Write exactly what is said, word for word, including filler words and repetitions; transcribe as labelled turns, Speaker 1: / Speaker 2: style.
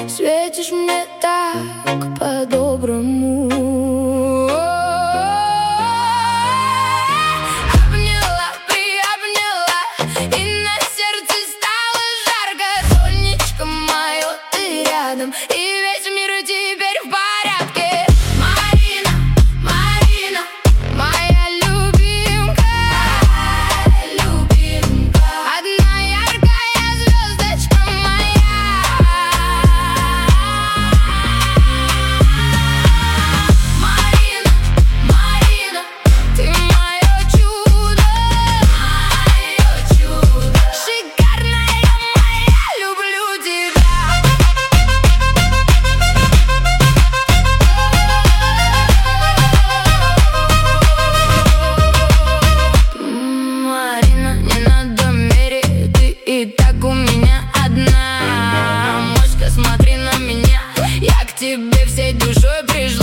Speaker 1: Светишь мне так по-доброму. Обняла, приобняла, и на сердце стало жарко. Солнечко мое, ты рядом, и весь мир теперь в порядке. Марина, Марина, моя любимка, любимка, одна яркая звездочка моя. Марина, Марина, ты мое чудо, мое чудо, шикарная моя, люблю тебя. Марина, не надо мерить, ты и так у меня одна. Мошка, смотри на меня, я к тебе всей душой прижалась.